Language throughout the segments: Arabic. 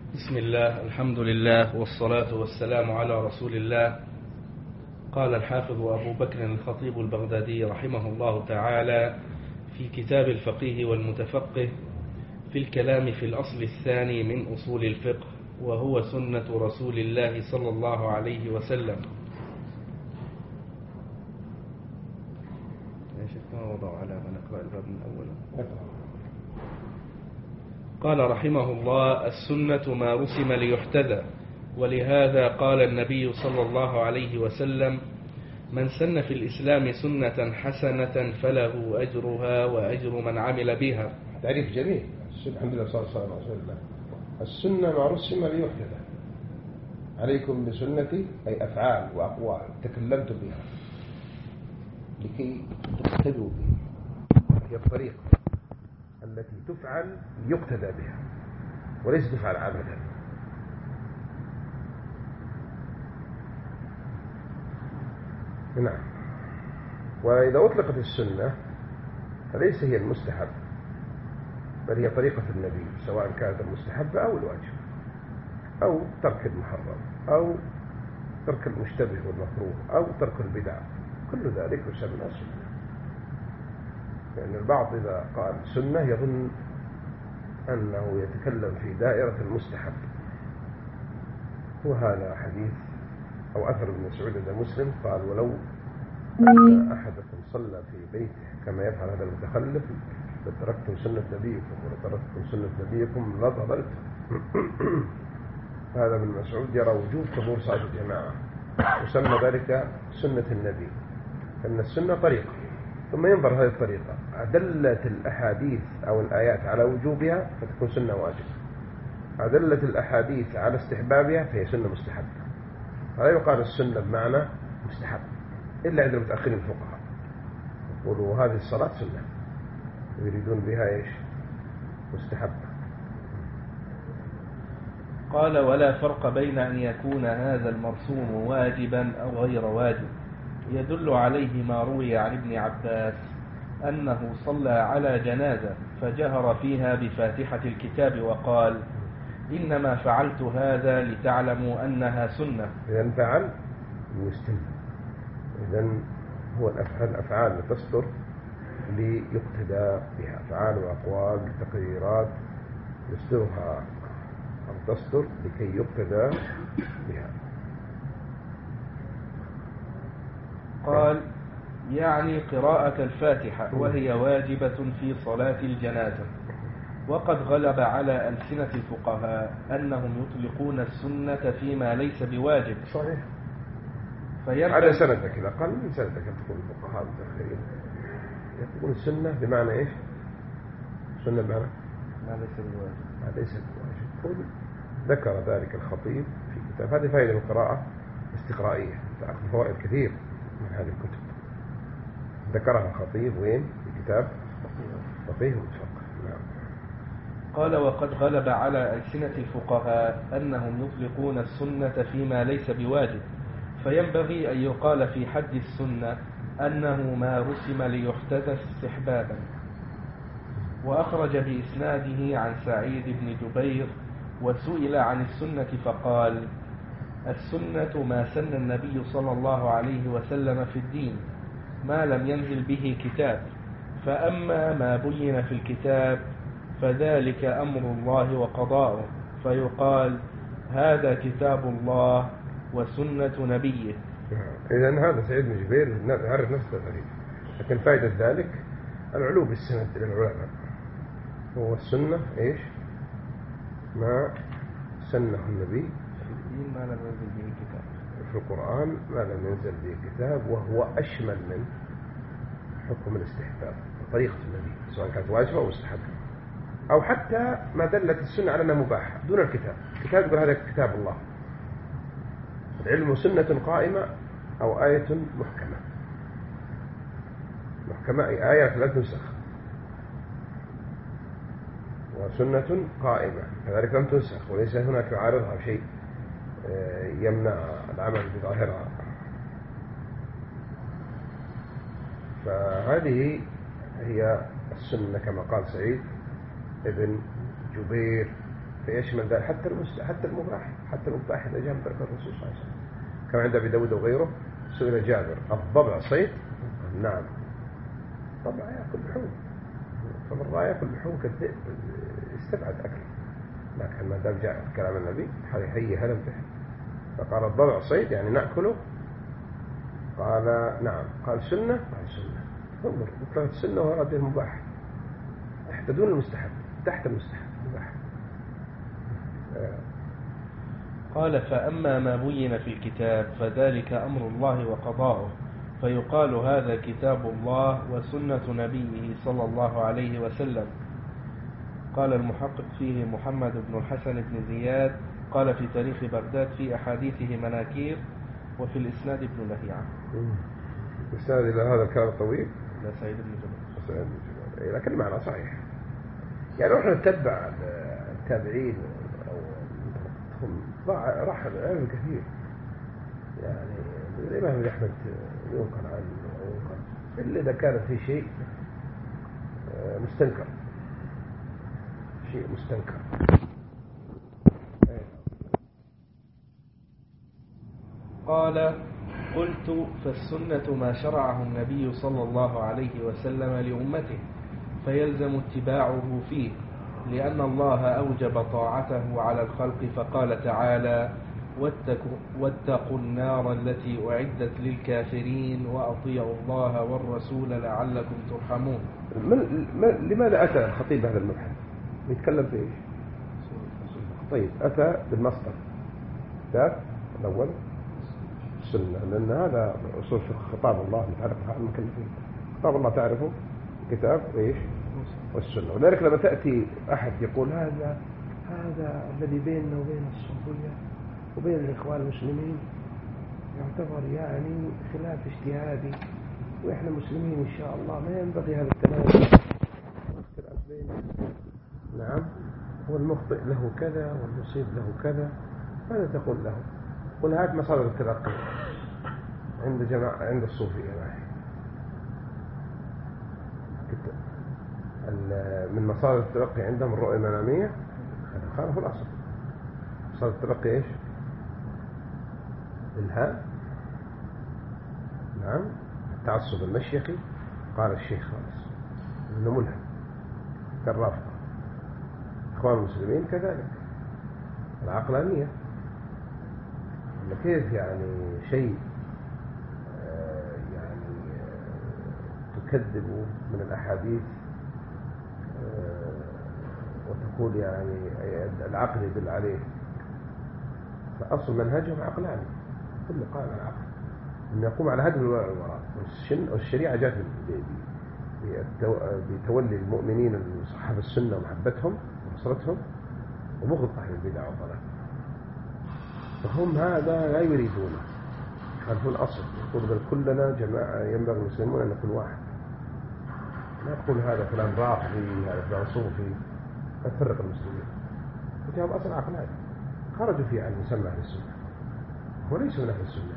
بسم الله، الحمد لله، والصلاة والسلام على رسول الله. قال الحافظ أبو بكر الخطيب البغدادي رحمه الله تعالى في كتاب الفقيه والمتفقه في الكلام في الأصل الثاني من أصول الفقه، وهو سنة رسول الله صلى الله عليه وسلم. يا شيخ ما وضع على ما نقرأ الباب من أوله. قال رحمه الله: السنة ما رسم ليحتذى، ولهذا قال النبي صلى الله عليه وسلم: من سن في الإسلام سنة حسنة فله أجرها وأجر من عمل بها. تعريف جميل. الحمد لله صلى الله عليه وسلم. السنة ما رسم ليحتذى، عليكم بسنتي، أي أفعال وأقوال تكلمت بها لكي تقتدوا بها. هي الطريقة التي تفعل ليقتدى بها وليس تفعل عبدا. نعم. وإذا أطلقت السنة فليس هي المستحب، بل هي طريقة النبي، سواء كانت المستحبة أو الواجب أو ترك المحرم أو ترك المشتبه والمكروه أو ترك البدع، كل ذلك يسمى سنة. لأن البعض إذا قال سنة يظن أنه يتكلم في دائرة المستحب، وهذا حديث أو أثر ابن مسعود عند مسلم قال: ولو أن أحدكم صلى في بيته كما يفعل هذا المتخلف لتركتم سنة نبيكم ولتركتم سنة نبيكم لضللتم. هذا ابن مسعود يرى وجوب حضور صلاة الجماعة، وسمى ذلك سنة النبي، فإن السنة طريقة، ثم ينظر هذه الطريقة أدلت الأحاديث أو الآيات على وجوبها فتكون سنة واجبة، أدلت الأحاديث على استحبابها فهي سنة مستحبة. فلا يقال السنة بمعنى مستحب إلا عند المتأخرين الفقهاء، يقولوا هذه الصلاة سنة يريدون بها إيش؟ مستحب. قال: ولا فرق بين أن يكون هذا المرسوم واجبا أو غير واجب. يدل عليه ما روي عن ابن عباس أنه صلى على جنازة فجهر فيها بفاتحة الكتاب وقال: إنما فعلت هذا لتعلموا أنها سنة. إذن فعل المستن، إذن هو الأفعال تصدر ليقتدى بها، أفعال وأقوال تقريرات يصدرها أو تصدر لكي يقتدى بها. قال: يعني قراءة الفاتحة، وهي واجبة في صلاة الجنازة. وقد غلب على ألسنة الفقهاء أنهم يطلقون السنة فيما ليس بواجب. صحيح. على سندك إذا قال من سندك تقول الفقهاء المتأخرين يقولون السنة بمعنى إيش؟ السنة بمعنى ما ليس بواجب. ما ليس بواجب. ذكر ذلك الخطيب في كتاب. هذه فائدة القراءة استقرائية، تأخذ فوائد كثير من هذه الكتب. ذكرها الخطيب وين؟ في كتاب فقيه ومتفقه. نعم. قال: وقد غلب على ألسنة الفقهاء أنهم يطلقون السنة فيما ليس بواجب، فينبغي أن يقال في حد السنة أنه ما رسم ليحتذى استحبابا. وأخرج بإسناده عن سعيد بن جبير وسئل عن السنة فقال: السنة ما سن النبي صلى الله عليه وسلم في الدين ما لم ينزل به كتاب، فأما ما بين في الكتاب فذلك أمر الله وقضاؤه، فيقال هذا كتاب الله وسنة نبيه. إذن هذا سعيد بن جبير يعرف نفسه الغريب، لكن فائدة ذلك العلو بالسند للعلماء. هو السنة إيش؟ ما سنه النبي في الدين ما لم ينزل به كتاب، في القرآن ما لم ينزل به كتاب، وهو أشمل من حكم الاستحباب، طريقة النبي سواء كانت واجبة أو مستحبة، أو حتى ما دلت السنة على أنها مباحة دون الكتاب. الكتاب يقول هذا كتاب الله. العلم سنة قائمة أو آية محكمة. محكمة أي آية لا تنسخ، وسنة قائمة كذلك لم تنسخ وليس هناك يعارضها شيء يمنع العمل بظاهرها. فهذه هي السنة كما قال سعيد ابن جبير يشمل ذلك حتى المباح إذا جاء من طريق الرسول صلى الله عليه وسلم. كما عند أبي داود وغيره سئل جابر الضبع صيد؟ نعم. الضبع يأكل لحوم، فمن رأى يأكل لحوم كالذئب استبعد أكله، لكن ما دام جاء كلام النبي هي هل به، فقال الضبع صيد يعني نأكله؟ قال نعم. قال سنة؟ قال سنة. انظر مطلقة السنة وأراد المباح تحت دون المستحب، تحت المستحب مباح. قال فأما ما بين في الكتاب فذلك أمر الله وقضاؤه، فيقال هذا كتاب الله وسنة نبيه صلى الله عليه وسلم. قال المحقق فيه محمد بن الحسن بن زياد قال في تاريخ بغداد في أحاديثه مناكير، وفي الإسناد ابن لهيعة. الإسناد إلى هذا الكلام الطويل لا سعيد بن جبل، لكن المعنى صحيح. يعني نحن نتبع التابعين هم راح العلم كثير، يعني الإمام أحمد ينقل عنه إلا إذا كان في شيء مستنكر، شيء مستنكر. قال قلت فالسنة ما شرعه النبي صلى الله عليه وسلم لأمته، فيلزم اتباعه فيه، لأن الله أوجب طاعته على الخلق، فقال تعالى واتقوا النار التي أعدت للكافرين وأطيعوا الله والرسول لعلكم ترحمون. لماذا أتى الخطيب هذا المبحث؟ يتكلم في إيش؟ طيب أتى بالمصدر ذات الأول السنة، لأن هذا أصول خطاب الله متعلق بالمكلفين. خطاب الله تعرفه كتاب إيش؟ والسنة. ولذلك لما تأتي أحد يقول هذا الذي بيننا وبين الصوفية وبين الإخوان المسلمين يعتبر يعني خلاف اجتهادي، وإحنا مسلمين إن شاء الله، ما ينبغي هذا التنازع واختلاف بيننا. نعم، هو المخطئ له كذا والمصيب له كذا. ماذا تقول له؟ قل هات مصادر التلقي عند جماعة عند الصوفية معي. من مصادر التلقي عندهم الرؤية المنامية، هذا خالف الأصل. مصادر التلقي إيش؟ الإلهام. نعم، التعصب المشيخي. قال الشيخ خالص إنه ملهم كالرافضة. إخوان المسلمين كذلك العقلانية. كيف يعني شيء يعني تكذب من الأحاديث وتقول يعني العقل يدل عليه، فأصل منهجهم عقلاني، كل قائم على العقل، أن يقوم على هدم الوراء. والشريعة جاءت بتولي المؤمنين صحاب السنة ومحبتهم ونصرتهم وبغض أهل البدع والضلال. فهم هذا لا يريدونه، يخالفون الأصل. يقول بل كلنا جماعة، ينبغي المسلمون أن نكون واحد. لا تقول هذا فلان رافضي هذا فلان صوفي، لا تفرق المسلمين. وجاءوا أصل عقلاني خرجوا فيه عن مسمى أهل السنة وليسوا من أهل السنة.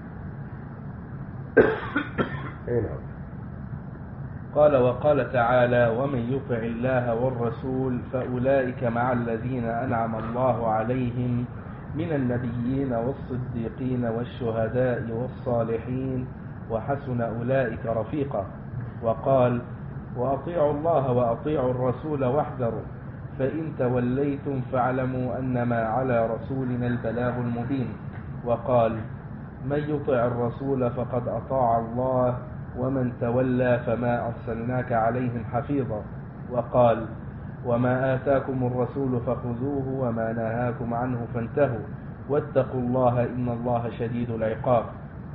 نعم. قال وقال تعالى ومن يطع الله والرسول فأولئك مع الذين أنعم الله عليهم من النبيين والصديقين والشهداء والصالحين وحسن أولئك رفيقا. وقال وأطيعوا الله وأطيعوا الرسول واحذروا فإن توليتم فاعلموا أنما على رسولنا البلاغ المبين. وقال من يطع الرسول فقد أطاع الله ومن تولى فما أرسلناك عليهم حفيظا. وقال وما آتاكم الرسول فخذوه وما نهاكم عنه فانتهوا واتقوا الله إن الله شديد العقاب.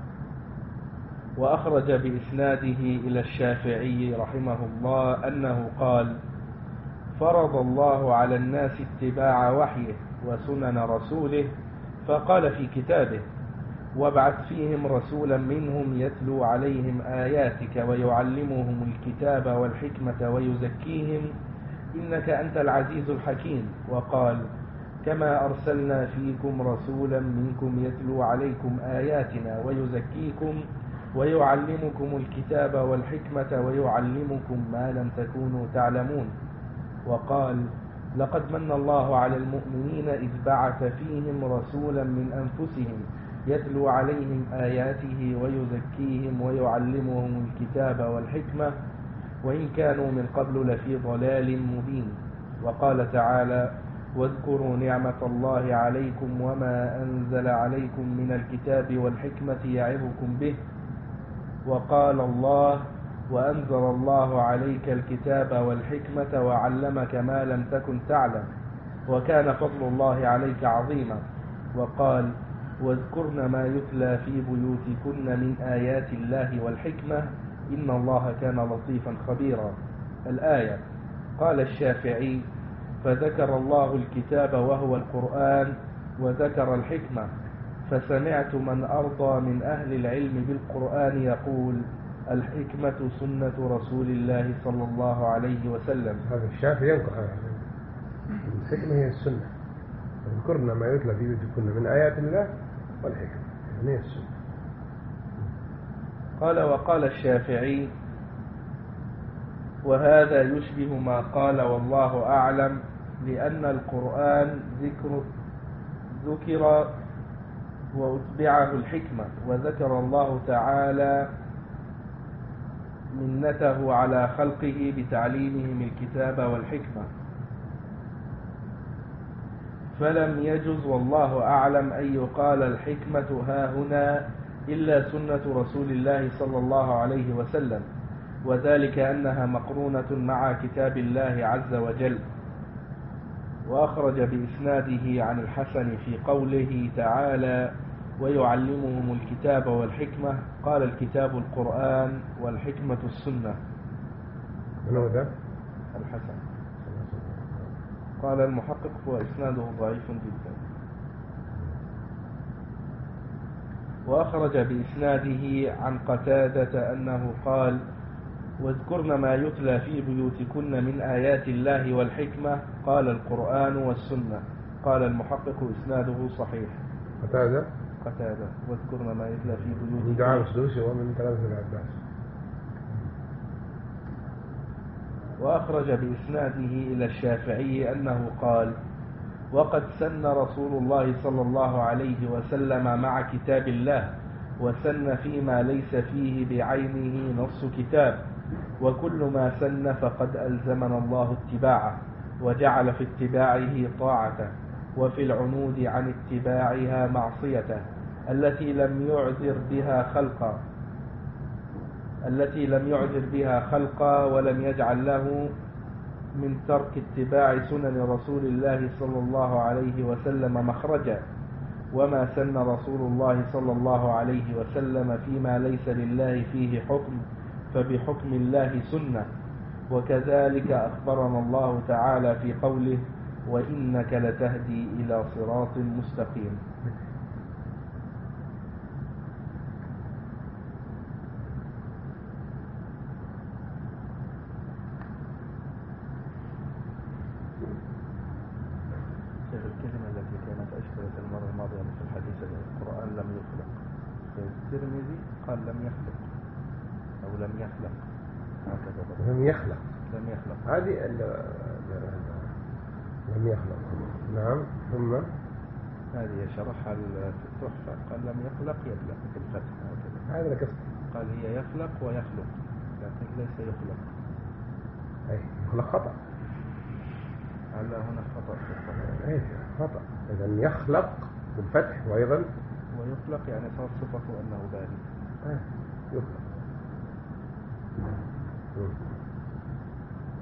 وأخرج بإسناده إلى الشافعي رحمه الله أنه قال فرض الله على الناس اتباع وحيه وسنن رسوله، فقال في كتابه وابعث فيهم رسولا منهم يتلو عليهم آياتك ويعلمهم الكتاب والحكمة ويزكيهم إنك أنت العزيز الحكيم. وقال كما أرسلنا فيكم رسولا منكم يتلو عليكم آياتنا ويزكيكم ويعلمكم الكتاب والحكمة ويعلمكم ما لم تكونوا تعلمون. وقال لقد من الله على المؤمنين إذ بعث فيهم رسولا من أنفسهم يتلو عليهم آياته ويزكيهم ويعلمهم الكتاب والحكمة وإن كانوا من قبل لفي ضلال مبين. وقال تعالى: واذكروا نعمة الله عليكم وما أنزل عليكم من الكتاب والحكمة يعظكم به. وقال الله: وأنزل الله عليك الكتاب والحكمة وعلمك ما لم تكن تعلم وكان فضل الله عليك عظيما. وقال: واذكرن ما يتلى في بيوتكن من آيات الله والحكمة إن الله كان لطيفا خبيرا. الآية. قال الشافعي: فذكر الله الكتاب وهو القرآن وذكر الحكمة، فسمعت من أرضى من أهل العلم بالقرآن يقول: الحكمة سنة رسول الله صلى الله عليه وسلم. هذا الشافعي ينقل الحكمة هي السنة. اذكرنا ما يتلى في بيوتكن من آيات الله والحكمة هي السنة. قال: وقال الشافعي: وهذا يشبه ما قال والله أعلم، لأن القرآن ذكر وأتبعه الحكمة، وذكر الله تعالى منته على خلقه بتعليمهم الكتاب والحكمة، فلم يجز والله أعلم أن يقال الحكمة ها هنا إلا سنة رسول الله صلى الله عليه وسلم، وذلك أنها مقرونة مع كتاب الله عز وجل. وأخرج بإسناده عن الحسن في قوله تعالى: ويعلمهم الكتاب والحكمة، قال: الكتاب القرآن والحكمة السنة. من هو ذا؟ الحسن. قال المحقق: وإسناده ضعيف جدا. وأخرج بإسناده عن قتادة أنه قال: واذكرن ما يتلى في بيوتكن من آيات الله والحكمة، قال: القرآن والسنة. قال المحقق: إسناده صحيح. قتادة واذكرن ما يتلى في بيوتكن. من دعاء السدوسي ومن تلامذة العباس. وأخرج بإسناده إلى الشافعي أنه قال: وقد سن رسول الله صلى الله عليه وسلم مع كتاب الله، وسن فيما ليس فيه بعينه نص كتاب، وكل ما سن فقد ألزمنا الله اتباعه، وجعل في اتباعه طاعته، وفي العنود عن اتباعها معصيته التي لم يعذر بها خلقا ولم يجعل له من ترك اتباع سنن رسول الله صلى الله عليه وسلم مخرجا. وما سن رسول الله صلى الله عليه وسلم فيما ليس لله فيه حكم فبحكم الله سنة. وكذلك أخبرنا الله تعالى في قوله: وإنك لتهدي إلى صراط مستقيم. الكلمة التي كانت أشكرت المرة الماضية في الحديث القرآن لم يخلق، في الترمذي قال لم يخلق أو لم يخلق، هكذا لم يخلق هذه لم يخلق. نعم. ثم هذه شرحها في التحفة، قال لم يخلق بالفتح هكذا. هذا القصد. قال هي يخلق ويخلق، لكن ليس يخلق. أي يخلق خطأ. هلا هنا خطأ في الخطأ. أي خطأ. إذا يخلق بالفتح وأيضا ويخلق يعني صار صفته أنه باري. يخلق.